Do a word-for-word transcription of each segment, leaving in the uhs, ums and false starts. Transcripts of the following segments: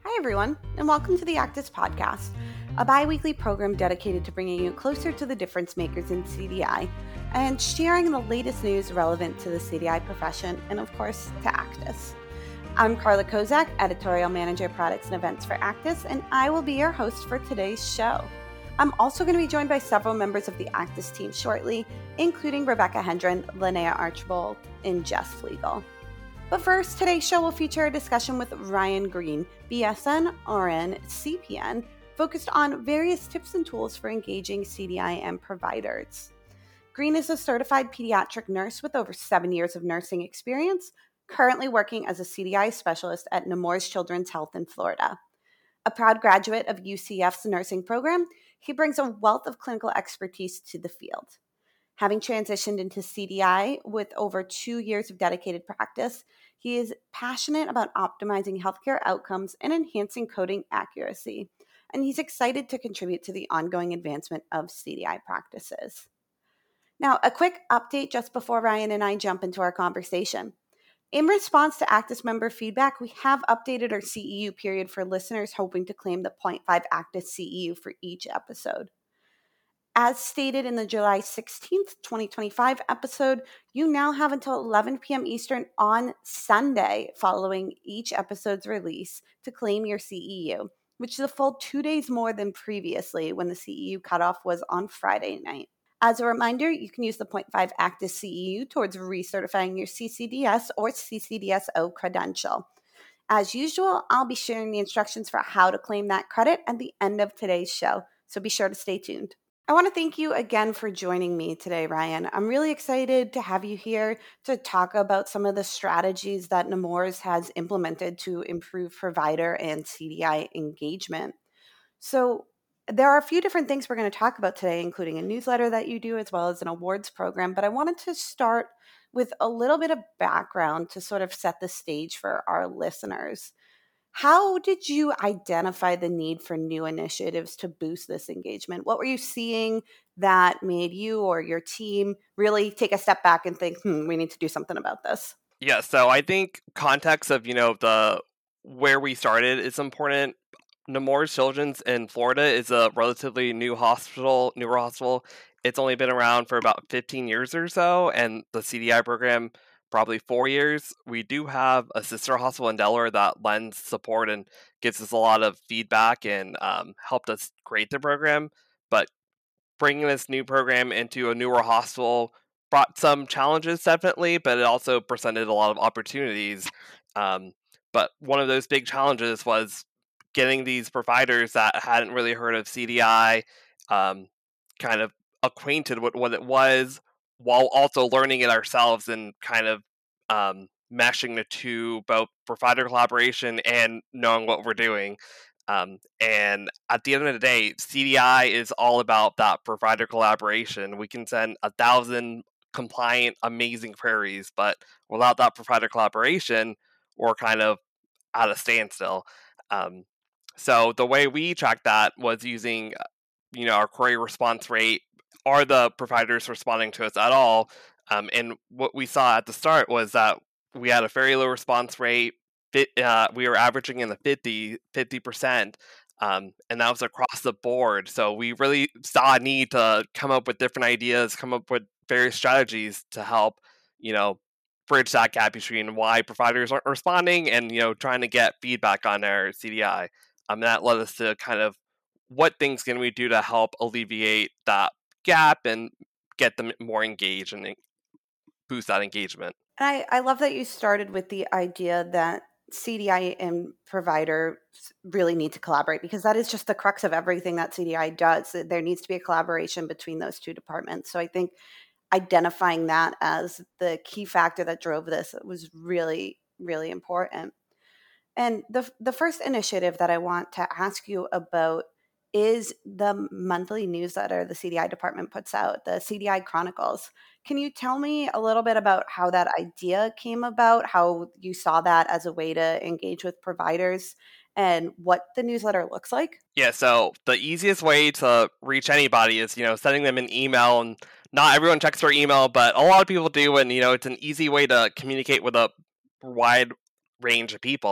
Hi, everyone, and welcome to the Actis Podcast, a bi-weekly program dedicated to bringing you closer to the difference makers in C D I and sharing the latest news relevant to the C D I profession and, of course, to Actis. I'm Carla Kozak, Editorial Manager, Products and Events for Actis, and I will be your host for today's show. I'm also going to be joined by several members of the Actis team shortly, including Rebecca Hendren, Linnea Archibald, and Jess Flegel. But first, today's show will feature a discussion with Ryan Green, B S N, R N, C P N, focused on various tips and tools for engaging C D I M providers. Green is a certified pediatric nurse with over seven years of nursing experience, currently working as a C D I specialist at Nemours Children's Health in Florida. A proud graduate of U C F's nursing program, he brings a wealth of clinical expertise to the field. Having transitioned into C D I with over two years of dedicated practice, he is passionate about optimizing healthcare outcomes and enhancing coding accuracy, and he's excited to contribute to the ongoing advancement of C D I practices. Now, a quick update just before Ryan and I jump into our conversation. In response to Actis member feedback, we have updated our C E U period for listeners hoping to claim the point five Actis C E U for each episode. As stated in the July sixteenth, twenty twenty-five episode, you now have until eleven p.m. Eastern on Sunday following each episode's release to claim your C E U, which is a full two days more than previously when the C E U cutoff was on Friday night. As a reminder, you can use the point five Actis C E U towards recertifying your C C D S or C C D S O credential. As usual, I'll be sharing the instructions for how to claim that credit at the end of today's show, so be sure to stay tuned. I want to thank you again for joining me today, Ryan. I'm really excited to have you here to talk about some of the strategies that Nemours has implemented to improve provider and C D I engagement. So there are a few different things we're going to talk about today, including a newsletter that you do as well as an awards program. But I wanted to start with a little bit of background to sort of set the stage for our listeners. How did you identify the need for new initiatives to boost this engagement? What were you seeing that made you or your team really take a step back and think, hmm, we need to do something about this? Yeah, so I think context of, you know, the where we started is important. Nemours Children's in Florida is a relatively new hospital, newer hospital. It's only been around for about fifteen years or so, and the C D I program probably four years. We do have a sister hospital in Delaware that lends support and gives us a lot of feedback and um, helped us create the program. But bringing this new program into a newer hospital brought some challenges, definitely, but it also presented a lot of opportunities. Um, but one of those big challenges was getting these providers that hadn't really heard of C D I um, kind of acquainted with what it was, while also learning it ourselves and kind of um, meshing the two, both provider collaboration and knowing what we're doing. Um, and at the end of the day, C D I is all about that provider collaboration. We can send a thousand compliant, amazing queries, but without that provider collaboration, we're kind of at a standstill. Um, so the way we tracked that was using, you know, our query response rate. Are the providers responding to us at all? Um, and what we saw at the start was that we had a very low response rate. Uh, we were averaging in the fifty percent, um, and that was across the board. So we really saw a need to come up with different ideas, come up with various strategies to help, you know, bridge that gap between why providers aren't responding and, you know, trying to get feedback on their C D I. Um, that led us to kind of what things can we do to help alleviate that gap and get them more engaged and boost that engagement. And I, I love that you started with the idea that C D I and providers really need to collaborate, because that is just the crux of everything that C D I does. There needs to be a collaboration between those two departments. So I think identifying that as the key factor that drove this was really, really important. And the the first initiative that I want to ask you about is the monthly newsletter the C D I department puts out, the C D I Chronicles. Can you tell me a little bit about how that idea came about, how you saw that as a way to engage with providers, and what the newsletter looks like? Yeah, so the easiest way to reach anybody is, you know, sending them an email, and not everyone checks their email, but a lot of people do, and, you know, it's an easy way to communicate with a wide range of people.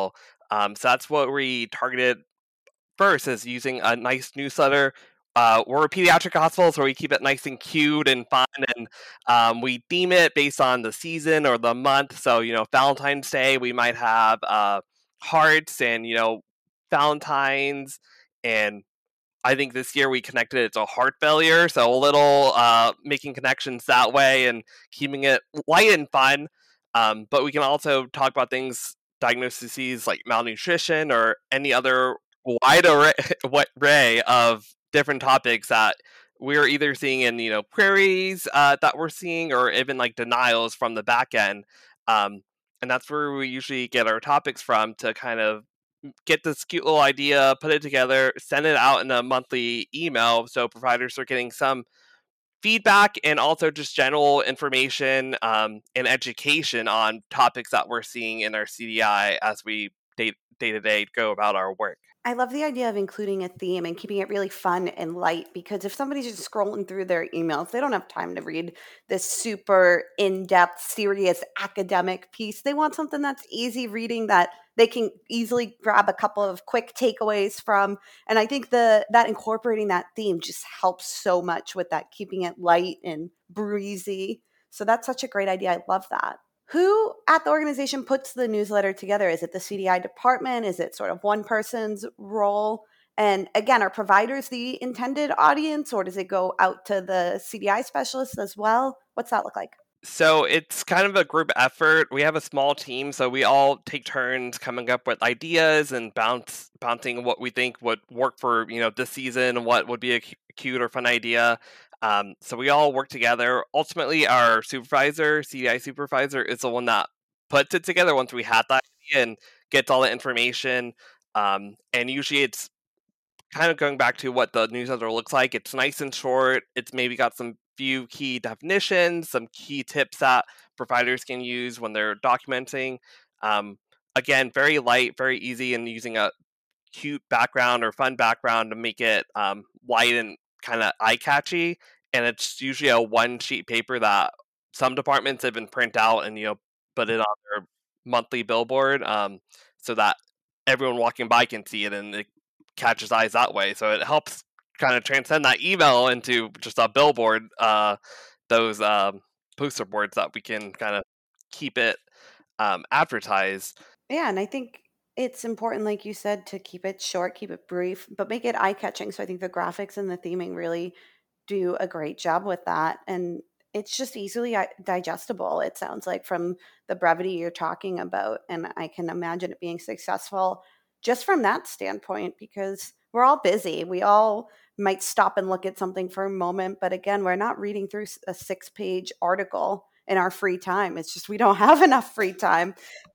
Um, so that's what we targeted first, is using a nice newsletter. Uh, we're a pediatric hospital, so we keep it nice and cute and fun, and um, we theme it based on the season or the month. So, you know, Valentine's Day, we might have uh, hearts and, you know, Valentines. And I think this year we connected it to heart failure. So a little uh, making connections that way and keeping it light and fun. Um, but we can also talk about things, diagnoses like malnutrition or any other wide array, array of different topics that we're either seeing in, you know, queries uh, that we're seeing, or even like denials from the back end. Um, and that's where we usually get our topics from to kind of get this cute little idea, put it together, send it out in a monthly email, so providers are getting some feedback and also just general information um, and education on topics that we're seeing in our C D I as we day day to day go about our work. I love the idea of including a theme and keeping it really fun and light, because if somebody's just scrolling through their emails, they don't have time to read this super in depth, serious academic piece. They want something that's easy reading that they can easily grab a couple of quick takeaways from. And I think the that incorporating that theme just helps so much with that, keeping it light and breezy. So that's such a great idea. I love that. Who at the organization puts the newsletter together? Is it the C D I department? Is it sort of one person's role? And again, are providers the intended audience, or does it go out to the C D I specialists as well? What's that look like? So it's kind of a group effort. We have a small team, so we all take turns coming up with ideas and bounce bouncing what we think would work for, you know, this season, what would be a cu- cute or fun idea. Um, so we all work together. Ultimately, our supervisor, C D I supervisor, is the one that puts it together once we had that idea and gets all the information. Um, and usually it's kind of going back to what the newsletter looks like. It's nice and short. It's maybe got some few key definitions, some key tips that providers can use when they're documenting. Um, Again, very light, very easy, and using a cute background or fun background to make it um, light and kind of eye catchy. And it's usually a one sheet paper that some departments even print out and, you know, put it on their monthly billboard, um, so that everyone walking by can see it and it catches eyes that way. So it helps kind of transcend that email into just a billboard, uh, those um, poster boards that we can kind of keep it um, advertised. Yeah, and I think it's important, like you said, to keep it short, keep it brief, but make it eye catching. So I think the graphics and the theming really do a great job with that. And it's just easily i- digestible, it sounds like, from the brevity you're talking about. And I can imagine it being successful just from that standpoint, because we're all busy. We all might stop and look at something for a moment. But again, we're not reading through s- a six page article in our free time. It's just we don't have enough free time.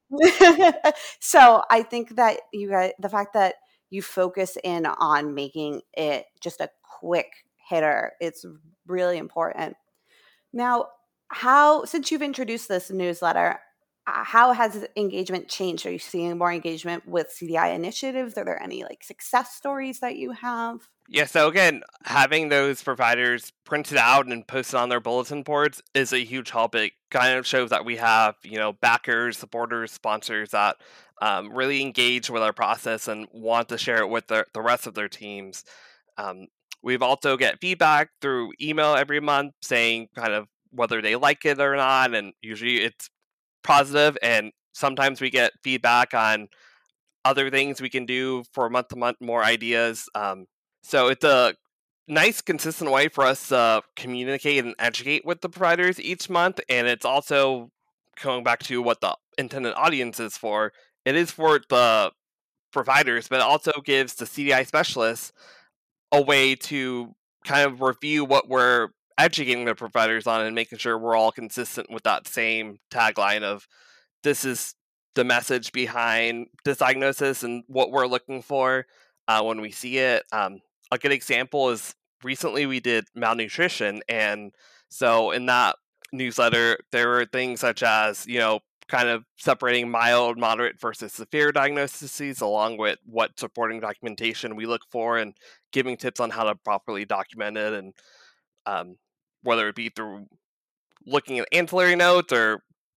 So I think that you guys, the fact that you focus in on making it just a quick hitter, it's really important. Now, how, since you've introduced this newsletter, uh, how has engagement changed? Are you seeing more engagement with C D I initiatives? Are there any like success stories that you have? Yeah, so again, having those providers printed out and posted on their bulletin boards is a huge help. It kind of shows that we have, you know, backers, supporters, sponsors that um, really engage with our process and want to share it with the, the rest of their teams. Um, we've also get feedback through email every month saying kind of whether they like it or not, and usually it's positive. And sometimes we get feedback on other things we can do for month to month, more ideas. Um, so it's a nice, consistent way for us to communicate and educate with the providers each month. And it's also going back to what the intended audience is for. It is for the providers, but it also gives the C D I specialists a way to kind of review what we're educating the providers on and making sure we're all consistent with that same tagline of this is the message behind this diagnosis and what we're looking for uh, when we see it. Um, a good example is recently we did malnutrition. And so in that newsletter, there were things such as, you know, kind of separating mild, moderate versus severe diagnoses, along with what supporting documentation we look for and giving tips on how to properly document it. And um, whether it be through looking at ancillary notes or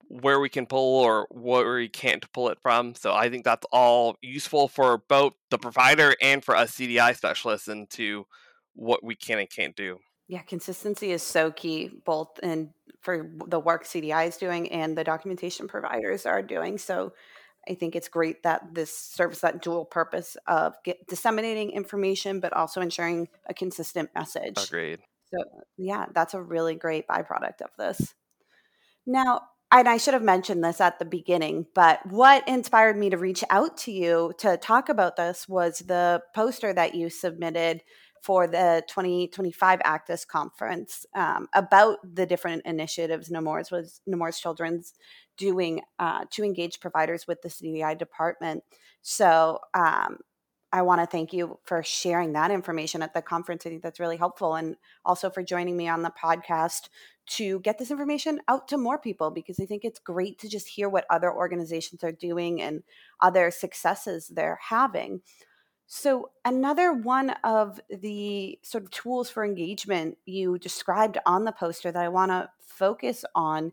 where we can pull or where we can't pull it from. So I think that's all useful for both the provider and for us C D I specialists into what we can and can't do. Yeah, consistency is so key, both in for the work C D I is doing and the documentation providers are doing. So I think it's great that this serves that dual purpose of get, disseminating information, but also ensuring a consistent message. Agreed. So yeah, that's a really great byproduct of this. Now, and I should have mentioned this at the beginning, but what inspired me to reach out to you to talk about this was the poster that you submitted for the twenty twenty-five Actus conference um, about the different initiatives Nemours was Nemours Children's doing uh, to engage providers with the C D I department. So um, I want to thank you for sharing that information at the conference. I think that's really helpful, and also for joining me on the podcast to get this information out to more people, because I think it's great to just hear what other organizations are doing and other successes they're having. So, another one of the sort of tools for engagement you described on the poster that I want to focus on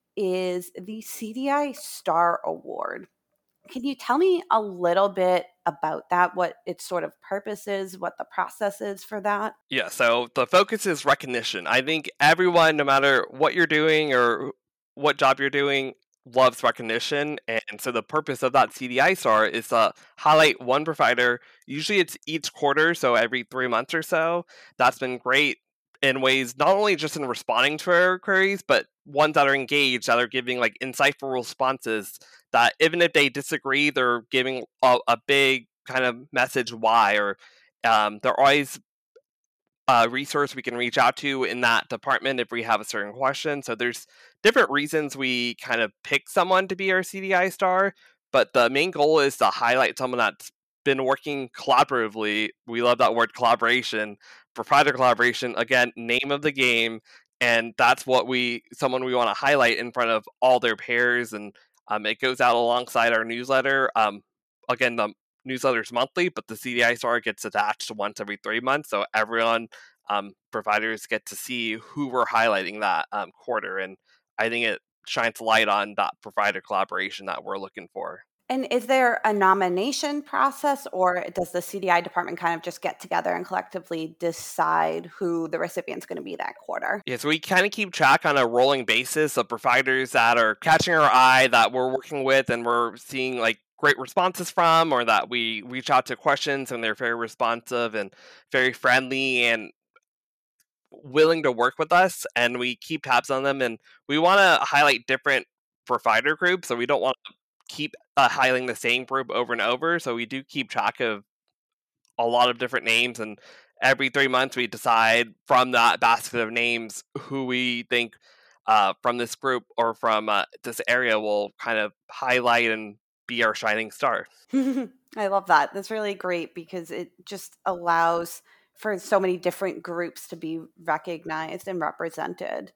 is the C D I Star Award. Can you tell me a little bit about that, what its sort of purpose is, what the process is for that? Yeah, so the focus is recognition. I think everyone, no matter what you're doing or what job you're doing, loves recognition. And so the purpose of that C D I star is to highlight one provider. Usually it's each quarter, so every three months or so. That's been great in ways not only just in responding to our queries, but ones that are engaged, that are giving like insightful responses that even if they disagree, they're giving a, a big kind of message why, or um, they're always uh, resource we can reach out to in that department if we have a certain question. So there's different reasons we kind of pick someone to be our C D I star, but the main goal is to highlight someone that's been working collaboratively. We love that word collaboration, provider collaboration. Again, name of the game, and that's what we someone we want to highlight in front of all their peers, and um, it goes out alongside our newsletter. Um, again, the newsletters monthly, but the C D I star gets attached once every three months, so everyone um, providers get to see who we're highlighting that um, quarter, and I think it shines light on that provider collaboration that we're looking for. And is there a nomination process, or does the C D I department kind of just get together and collectively decide who the recipient's going to be that quarter? Yeah, so we kind of keep track on a rolling basis of providers that are catching our eye, that we're working with, and we're seeing like great responses from, or that we reach out to questions and they're very responsive and very friendly and willing to work with us, and we keep tabs on them, and we want to highlight different provider groups, so we don't want to keep uh, highlighting the same group over and over, so we do keep track of a lot of different names, and every three months we decide from that basket of names who we think uh, from this group or from uh, this area will kind of highlight and be our shining star. I love that. That's really great because it just allows for so many different groups to be recognized and represented.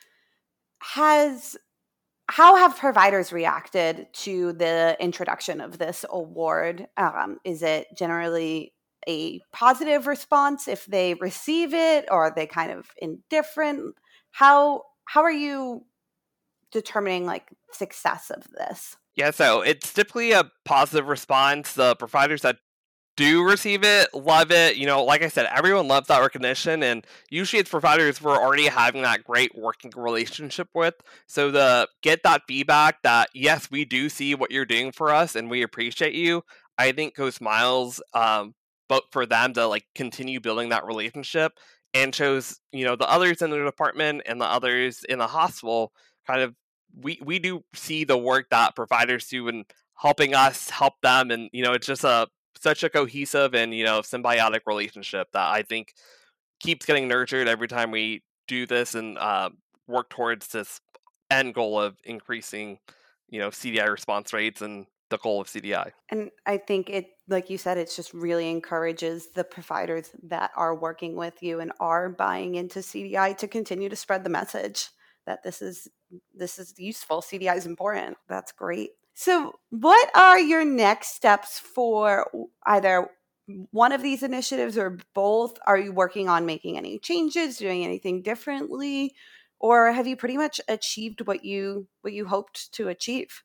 Has How have providers reacted to the introduction of this award? Um, is it generally a positive response if they receive it, or are they kind of indifferent? How how are you determining like success of this? Yeah, so it's typically a positive response. The providers that do receive it, love it. You know, like I said, everyone loves that recognition, and usually it's providers we're already having that great working relationship with. So to get that feedback that yes, we do see what you're doing for us, and we appreciate you, I think goes miles, um, but for them to like continue building that relationship, and shows you know the others in the department and the others in the hospital kind of we we do see the work that providers do and helping us help them, and you know it's just a such a cohesive and you know symbiotic relationship that I think keeps getting nurtured every time we do this and uh, work towards this end goal of increasing you know C D I response rates and the goal of C D I. And I think it, like you said, it's just really encourages the providers that are working with you and are buying into C D I to continue to spread the message that this is this is useful. C D I is important. That's great. So, what are your next steps for either one of these initiatives or both? Are you working on making any changes, doing anything differently? or have you pretty much achieved what you what you hoped to achieve?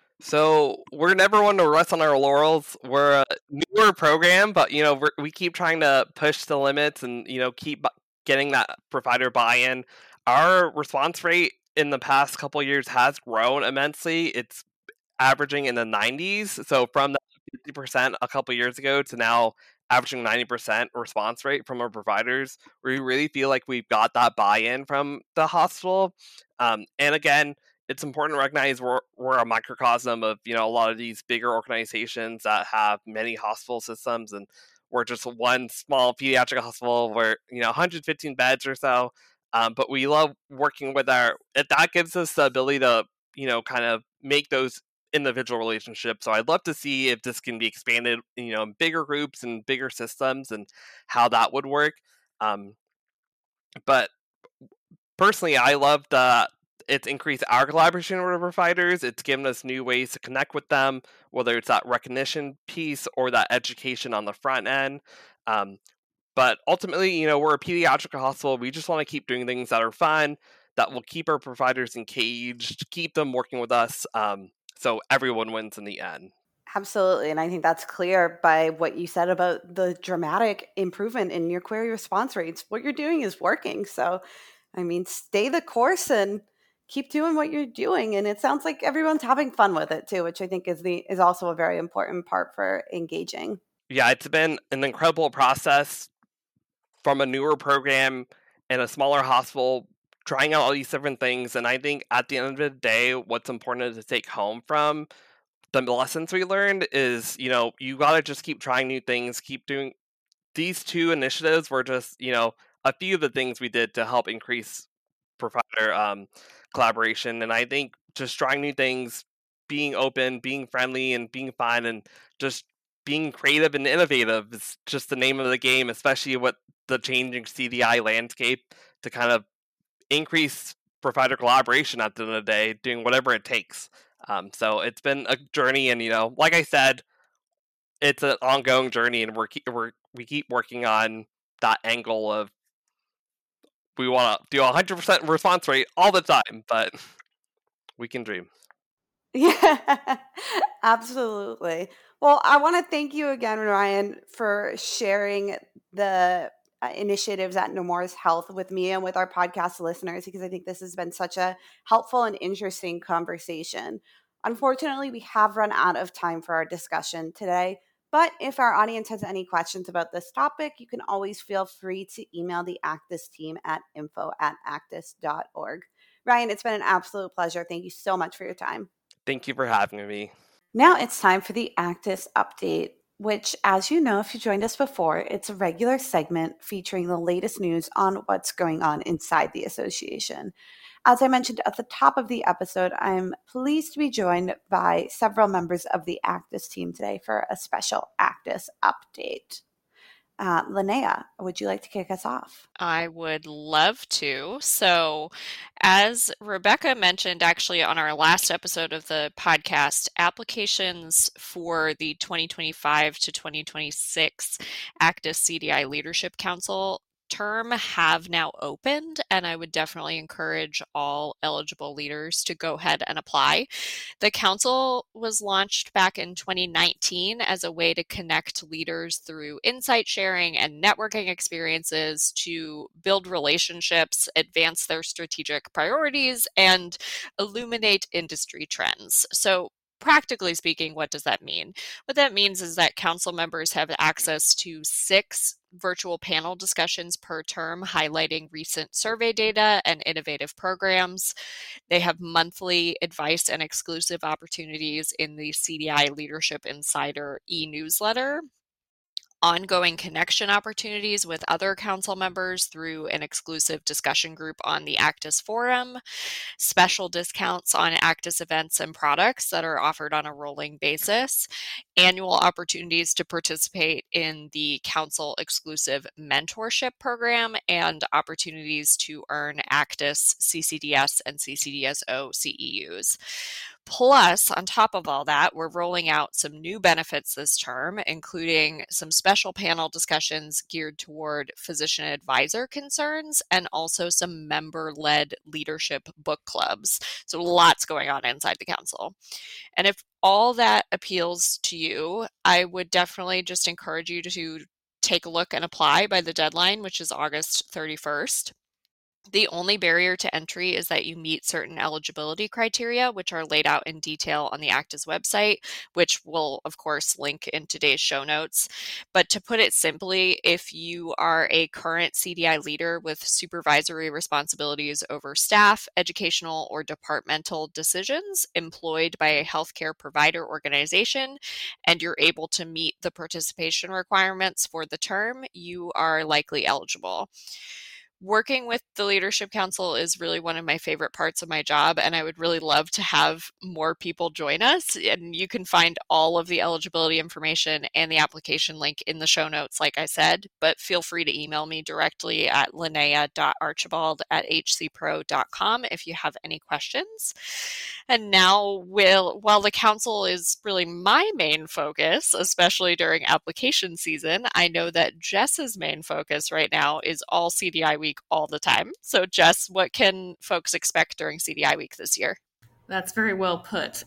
So we're never one to rest on our laurels. We're a newer program, but you know we're, we keep trying to push the limits and you know keep bu- getting that provider buy-in. Our response rate in the past couple years has grown immensely. It's averaging in the nineties. So from that fifty percent a couple years ago to now averaging ninety percent response rate from our providers, we really feel like we've got that buy-in from the hospital. Um, and again, it's important to recognize we're, we're a microcosm of you know a lot of these bigger organizations that have many hospital systems, and we're just one small pediatric hospital where you know one hundred fifteen beds or so. Um, but we love working with our. That gives us the ability to you know kind of make those individual relationships. So I'd love to see if this can be expanded, you know, in bigger groups and bigger systems, and how that would work. Um, but personally, I love that it's increased our collaboration with our providers. It's given us new ways to connect with them, whether it's that recognition piece or that education on the front end. Um, but ultimately, you know, we're a pediatric hospital. We just want to keep doing things that are fun, that will keep our providers engaged, keep them working with us. Um, so everyone wins in the end. Absolutely. And I think that's clear by what you said about the dramatic improvement in your query response rates. What you're doing is working. So, I mean, stay the course and keep doing what you're doing. And it sounds like everyone's having fun with it too, which I think is the is also a very important part for engaging. Yeah, it's been an incredible process from a newer program in a smaller hospital, trying out all these different things. And I think at the end of the day, what's important to take home from the lessons we learned is, you know, you got to just keep trying new things, keep doing these two initiatives were just, you know, a few of the things we did to help increase provider um, collaboration. And I think just trying new things, being open, being friendly, and being fun, and just being creative and innovative is just the name of the game, especially with the changing C D I landscape, to kind of increase provider collaboration at the end of the day, doing whatever it takes. Um, so it's been a journey, and you know, like I said, it's an ongoing journey, and we're, keep, we're we keep working on that angle of we want to do a one hundred percent response rate all the time, but we can dream. Yeah, absolutely. Well, I want to thank you again, Ryan, for sharing the uh, initiatives at Nemours Health with me and with our podcast listeners, because I think this has been such a helpful and interesting conversation. Unfortunately, we have run out of time for our discussion today. But if our audience has any questions about this topic, you can always feel free to email the Actis team at info at actis dot org. Ryan, it's been an absolute pleasure. Thank you so much for your time. Thank you for having me. Now it's time for the Actis Update, which, as you know, if you joined us before, it's a regular segment featuring the latest news on what's going on inside the association. As I mentioned at the top of the episode, I'm pleased to be joined by several members of the Actis team today for a special Actis Update. Uh, Linnea, would you like to kick us off? I would love to. So, as Rebecca mentioned actually on our last episode of the podcast, applications for the twenty twenty-five to twenty twenty-six Actis C D I Leadership Council term have now opened, and I would definitely encourage all eligible leaders to go ahead and apply. The council was launched back in twenty nineteen as a way to connect leaders through insight sharing and networking experiences to build relationships, advance their strategic priorities, and illuminate industry trends. So, practically speaking, what does that mean? What that means is that council members have access to six virtual panel discussions per term highlighting recent survey data and innovative programs. They have monthly advice and exclusive opportunities in the C D I Leadership Insider e-newsletter, ongoing connection opportunities with other council members through an exclusive discussion group on the Actis forum, special discounts on Actis events and products that are offered on a rolling basis, annual opportunities to participate in the council exclusive mentorship program, and opportunities to earn Actis, C C D S, and C C D S O C E Us. Plus, on top of all that, we're rolling out some new benefits this term, including some special panel discussions geared toward physician advisor concerns and also some member-led leadership book clubs. So lots going on inside the council. And if all that appeals to you, I would definitely just encourage you to take a look and apply by the deadline, which is August thirty-first. The only barrier to entry is that you meet certain eligibility criteria, which are laid out in detail on the ACDIS website, which we'll, of course, link in today's show notes. But to put it simply, if you are a current C D I leader with supervisory responsibilities over staff, educational, or departmental decisions employed by a healthcare provider organization, and you're able to meet the participation requirements for the term, you are likely eligible. Working with the Leadership Council is really one of my favorite parts of my job, and I would really love to have more people join us. And you can find all of the eligibility information and the application link in the show notes, like I said, but feel free to email me directly at linnea dot archibald at h c pro dot com if you have any questions. And now, will, while the council is really my main focus, especially during application season, I know that Jess's main focus right now is all C D I week all the time. So Jess, what can folks expect during C D I week this year? That's very well put.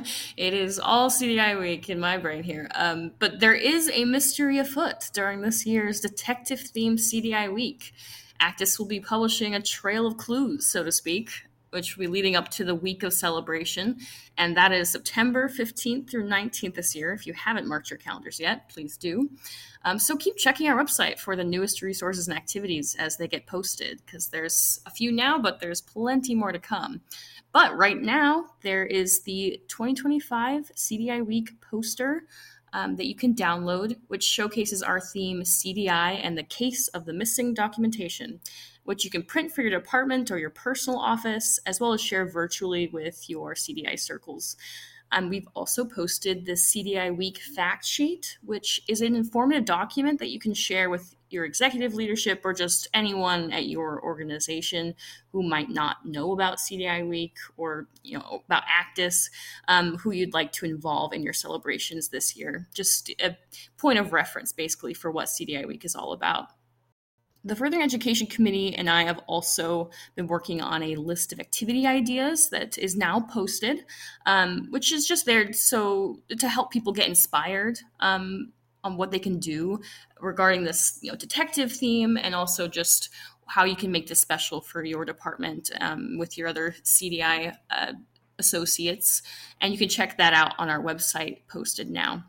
It is all C D I week in my brain here. Um, but there is a mystery afoot during this year's detective-themed C D I week. ACDIS will be publishing a trail of clues, so to speak, which will be leading up to the week of celebration. And that is September fifteenth through nineteenth this year. If you haven't marked your calendars yet, please do. Um, so keep checking our website for the newest resources and activities as they get posted, because there's a few now, but there's plenty more to come. But right now, there is the twenty twenty-five C D I Week poster um, that you can download, which showcases our theme C D I and the case of the missing documentation, which you can print for your department or your personal office, as well as share virtually with your C D I circles. Um, we've also posted the C D I Week fact sheet, which is an informative document that you can share with your executive leadership or just anyone at your organization who might not know about C D I Week or, you know, about ACDIS, um, who you'd like to involve in your celebrations this year. Just a point of reference, basically, for what C D I Week is all about. The Furthering Education Committee and I have also been working on a list of activity ideas that is now posted, um, which is just there so to help people get inspired um, on what they can do regarding this, you know, detective theme, and also just how you can make this special for your department um, with your other C D I uh, associates. And you can check that out on our website, posted now.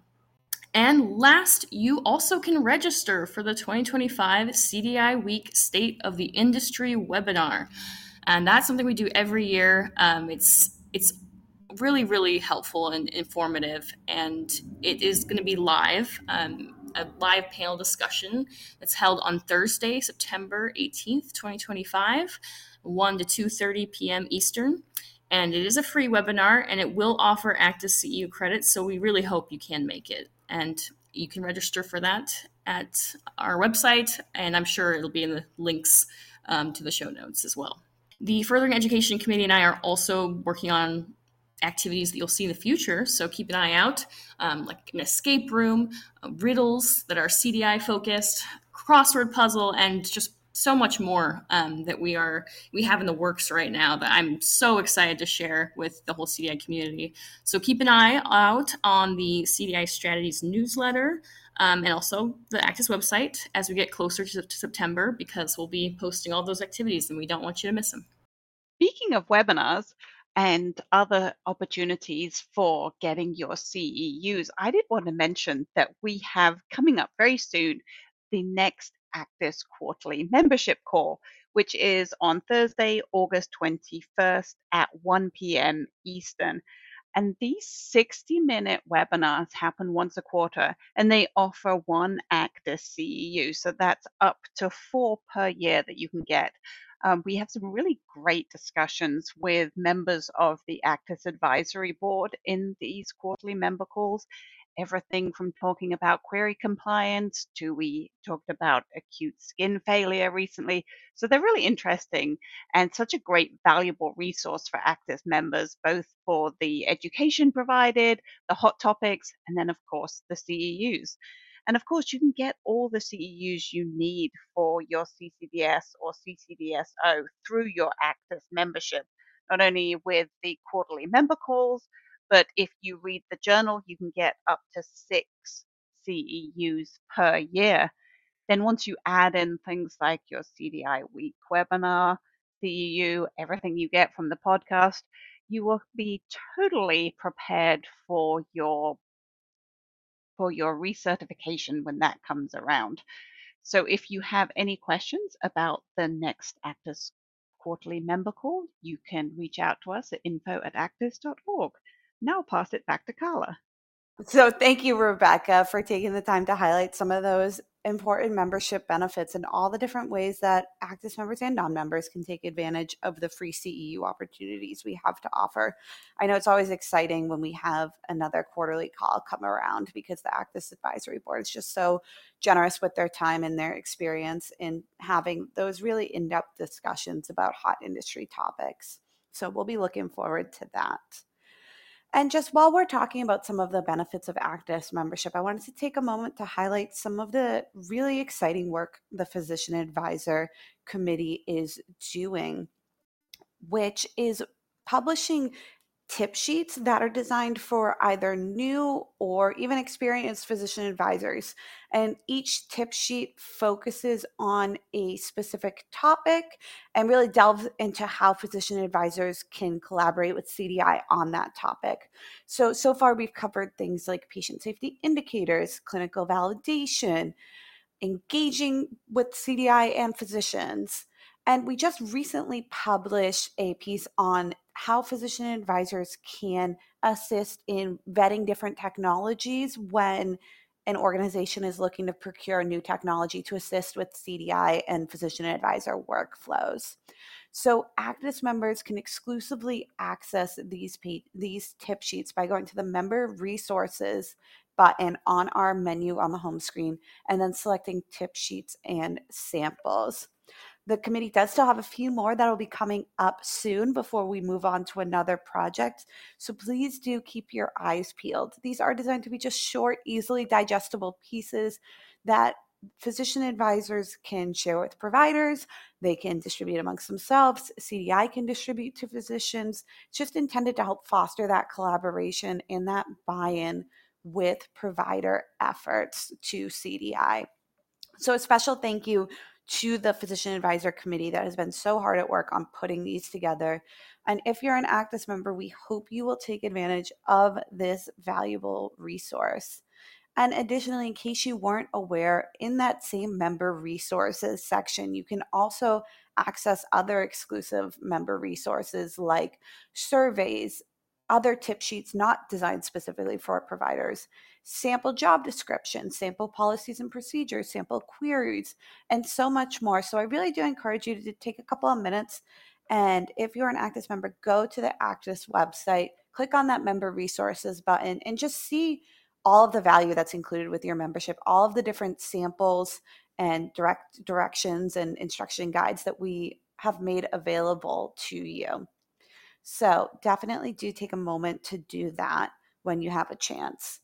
And last, you also can register for the twenty twenty-five C D I Week State of the Industry webinar. And that's something we do every year. Um, it's it's really, really helpful and informative. And it is going to be live, um, a live panel discussion that's held on Thursday, September eighteenth, twenty twenty-five, one to two thirty p.m. Eastern. And it is a free webinar, and it will offer ACDIS C E U credits, so we really hope you can make it. And you can register for that at our website, and I'm sure it'll be in the links um, to the show notes as well. The Furthering Education Committee and I are also working on activities that you'll see in the future, so keep an eye out, um, like an escape room, uh, riddles that are C D I focused, crossword puzzle, and just so much more um, that we are we have in the works right now that I'm so excited to share with the whole C D I community. So keep an eye out on the C D I Strategies newsletter um, and also the ACDIS website as we get closer to, to September, because we'll be posting all those activities and we don't want you to miss them. Speaking of webinars and other opportunities for getting your C E Us, I did want to mention that we have coming up very soon the next ACDIS quarterly membership call, which is on Thursday, August twenty-first at one p.m. Eastern. And these sixty minute webinars happen once a quarter, and they offer one ACDIS C E U. So that's up to four per year that you can get. Um, we have some really great discussions with members of the ACDIS Advisory Board in these quarterly member calls. everything from talking about query compliance to we talked about acute skin failure recently. So they're really interesting and such a great valuable resource for Actis members, both for the education provided, the hot topics, and then of course the C E Us. And of course, you can get all the C E Us you need for your C C D S or C C D S O through your Actis membership, not only with the quarterly member calls, but if you read the journal, you can get up to six C E Us per year. Then once you add in things like your C D I Week webinar, C E U, everything you get from the podcast, you will be totally prepared for your for your recertification when that comes around. So if you have any questions about the next Actis quarterly member call, you can reach out to us at info at actis dot org. Now I'll pass it back to Carla. So thank you, Rebecca, for taking the time to highlight some of those important membership benefits and all the different ways that Actis members and non-members can take advantage of the free C E U opportunities we have to offer. I know it's always exciting when we have another quarterly call come around because the Actis Advisory Board is just so generous with their time and their experience in having those really in-depth discussions about hot industry topics. So we'll be looking forward to that. And just while we're talking about some of the benefits of Actis membership, I wanted to take a moment to highlight some of the really exciting work the Physician Advisor Committee is doing, which is publishing tip sheets that are designed for either new or even experienced physician advisors. And each tip sheet focuses on a specific topic and really delves into how physician advisors can collaborate with C D I on that topic. So, so far we've covered things like patient safety indicators, clinical validation, engaging with C D I and physicians. And we just recently published a piece on how physician advisors can assist in vetting different technologies when an organization is looking to procure new technology to assist with C D I and physician advisor workflows. So Actis members can exclusively access these, pa- these tip sheets by going to the member resources button on our menu on the home screen and then selecting tip sheets and samples. The committee does still have a few more that will be coming up soon before we move on to another project. So please do keep your eyes peeled. These are designed to be just short, easily digestible pieces that physician advisors can share with providers. They can distribute amongst themselves. C D I can distribute to physicians. It's just intended to help foster that collaboration and that buy-in with provider efforts to C D I. So a special thank you to the Physician Advisor Committee that has been so hard at work on putting these together. And if you're an Actis member, we hope you will take advantage of this valuable resource. And additionally, in case you weren't aware, in that same member resources section, you can also access other exclusive member resources like surveys, other tip sheets not designed specifically for providers, sample job descriptions, sample policies and procedures, sample queries, and so much more. So I really do encourage you to take a couple of minutes. And if you're an Actis member, go to the Actis website, click on that member resources button, and just see all of the value that's included with your membership, all of the different samples and direct directions and instruction guides that we have made available to you. So definitely do take a moment to do that when you have a chance.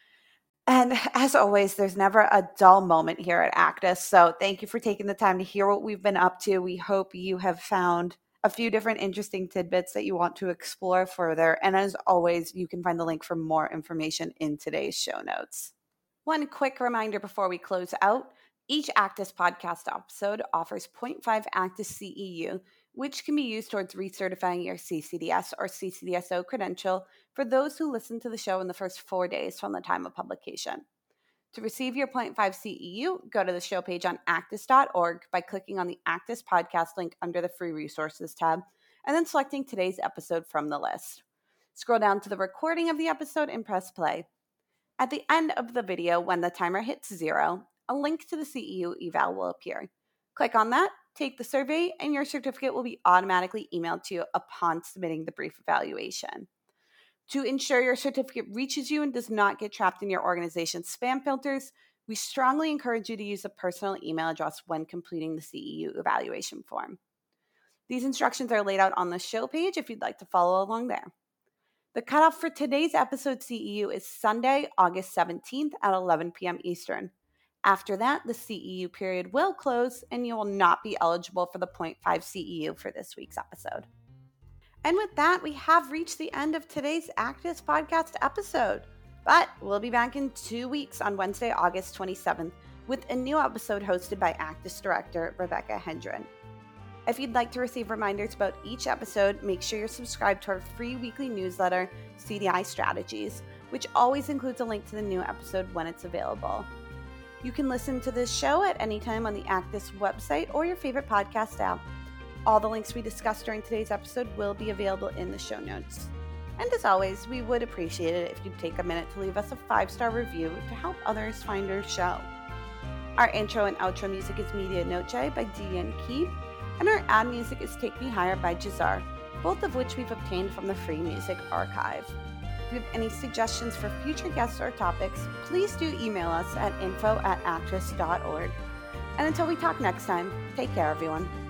And as always, there's never a dull moment here at Actis. So thank you for taking the time to hear what we've been up to. We hope you have found a few different interesting tidbits that you want to explore further. And as always, you can find the link for more information in today's show notes. One quick reminder before we close out, each Actis podcast episode offers zero point five Actis C E U, which can be used towards recertifying your C C D S or C C D S O credential for those who listen to the show in the first four days from the time of publication. To receive your zero point five C E U, go to the show page on actis dot org by clicking on the Actis podcast link under the Free Resources tab, and then selecting today's episode from the list. Scroll down to the recording of the episode and press play. At the end of the video, when the timer hits zero, a link to the C E U eval will appear. Click on that, take the survey, and your certificate will be automatically emailed to you upon submitting the brief evaluation. To ensure your certificate reaches you and does not get trapped in your organization's spam filters, we strongly encourage you to use a personal email address when completing the C E U evaluation form. These instructions are laid out on the show page if you'd like to follow along there. The cutoff for today's episode C E U is Sunday, August seventeenth at eleven p.m. Eastern. After that, the C E U period will close and you will not be eligible for the point five C E U for this week's episode. And with that, we have reached the end of today's Actus podcast episode. But we'll be back in two weeks on Wednesday, August twenty-seventh, with a new episode hosted by Actus Director Rebecca Hendren. If you'd like to receive reminders about each episode, make sure you're subscribed to our free weekly newsletter, C D I Strategies, which always includes a link to the new episode when it's available. You can listen to this show at any time on the Actus website or your favorite podcast app. All the links we discussed during today's episode will be available in the show notes. And as always, we would appreciate it if you'd take a minute to leave us a five-star review to help others find our show. Our intro and outro music is Media Noche by Dean Keith, and our ad music is Take Me Higher by Jazar, both of which we've obtained from the Free Music Archive. If you have any suggestions for future guests or topics, please do email us at info at actus dot org. And until we talk next time, take care, everyone.